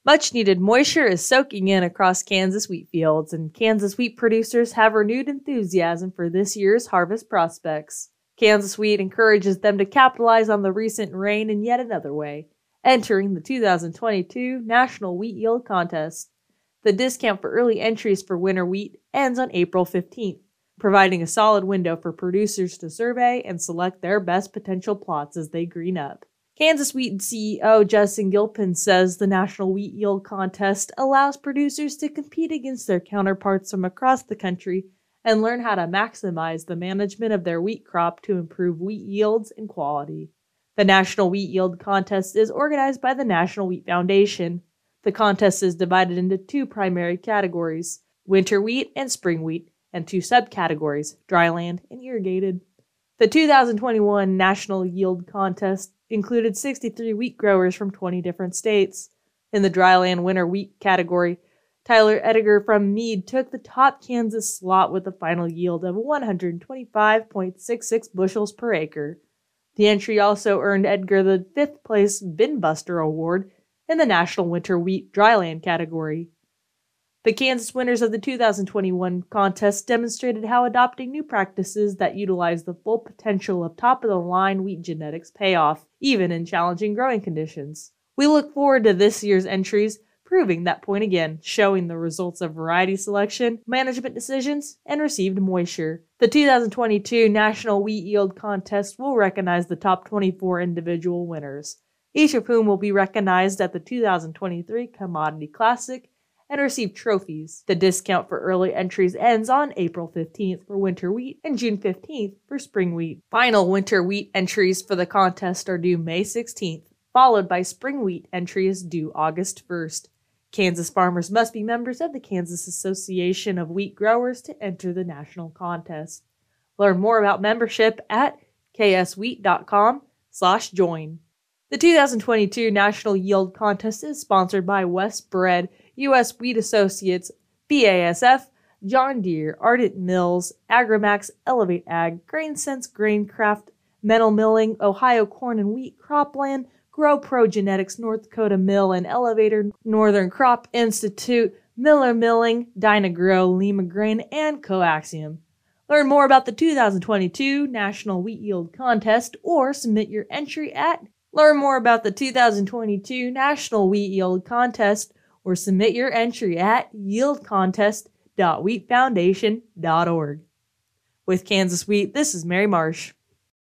Much-needed moisture is soaking in across Kansas wheat fields, and Kansas wheat producers have renewed enthusiasm for this year's harvest prospects. Kansas Wheat encourages them to capitalize on the recent rain in yet another way, entering the 2022 National Wheat Yield Contest. The discount for early entries for winter wheat ends on April 15th, providing a solid window for producers to survey and select their best potential plots as they green up. Kansas Wheat CEO Justin Gilpin says the National Wheat Yield Contest allows producers to compete against their counterparts from across the country and learn how to maximize the management of their wheat crop to improve wheat yields and quality. The National Wheat Yield Contest is organized by the National Wheat Foundation. The contest is divided into two primary categories, winter wheat and spring wheat, and two subcategories, dryland and irrigated. The 2021 National Yield Contest included 63 wheat growers from 20 different states. In the dryland winter wheat category, Tyler Edgar from Meade took the top Kansas slot with a final yield of 125.66 bushels per acre. The entry also earned Edgar the 5th place Bin Buster Award in the National Winter Wheat Dryland category. The Kansas winners of the 2021 contest demonstrated how adopting new practices that utilize the full potential of top-of-the-line wheat genetics pay off, even in challenging growing conditions. We look forward to this year's entries, proving that point again, showing the results of variety selection, management decisions, and received moisture. The 2022 National Wheat Yield Contest will recognize the top 24 individual winners, each of whom will be recognized at the 2023 Commodity Classic and receive trophies. The discount for early entries ends on April 15th for winter wheat and June 15th for spring wheat. Final winter wheat entries for the contest are due May 16th, followed by spring wheat entries due August 1st. Kansas farmers must be members of the Kansas Association of Wheat Growers to enter the national contest. Learn more about membership at kswheat.com/join. The 2022 National Yield Contest is sponsored by West Bread, U.S. Wheat Associates, BASF, John Deere, Ardent Mills, Agrimax, Elevate Ag, GrainSense, Graincraft, Metal Milling, Ohio Corn and Wheat, Cropland, GrowPro Genetics, North Dakota Mill and Elevator, Northern Crop Institute, Miller Milling, Dynagrow, Lima Grain, and Coaxium. Learn more about the 2022 National Wheat Yield Contest or submit your entry at yieldcontest.wheatfoundation.org. With Kansas Wheat, this is Mary Marsh.